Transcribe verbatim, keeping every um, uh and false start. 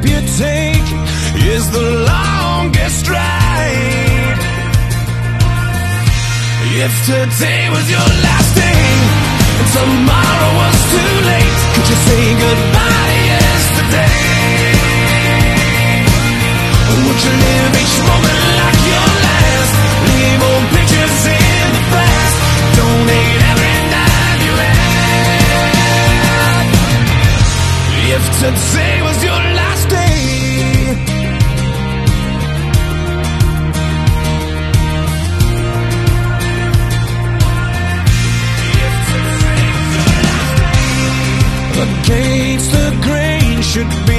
you take is the longest ride. If today was your last day and tomorrow was too late, could you say goodbye to yesterday? Would you live each moment like your last? Leave old pictures in the past. Donate every dime you had. If today was your last day, against the grain should be